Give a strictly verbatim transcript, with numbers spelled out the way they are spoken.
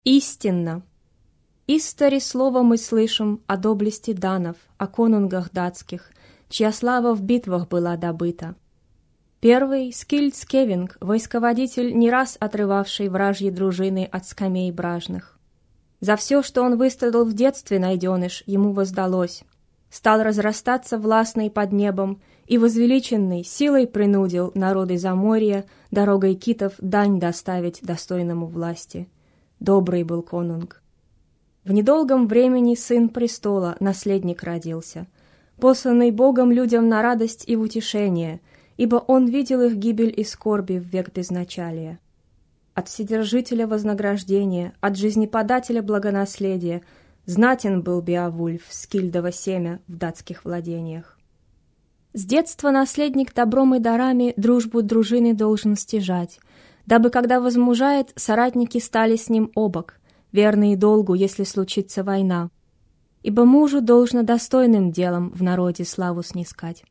Истинно! Истори слово мы слышим о доблести данов, о конунгах датских, чья слава в битвах была добыта. Первый — Скильд Скевинг, войсководитель, не раз отрывавший вражьи дружины от скамей бражных. За все, что он выстрадал в детстве, найденыш, ему воздалось. Стал разрастаться властный под небом, и возвеличенный силой принудил народы Заморья дорогой китов дань доставить достойному власти. Добрый был конунг. В недолгом времени сын престола, наследник родился, посланный Богом людям на радость и в утешение, ибо он видел их гибель и скорби в век безначалия. От Вседержителя вознаграждения, от жизнеподателя благонаследия знатен был Беовульф, Скильдово семя в датских владениях. С детства наследник добром и дарами дружбу дружины должен стяжать, дабы, когда возмужает, соратники стали с ним обок, верные долгу, если случится война. Ибо мужу должно достойным делом в народе славу снискать.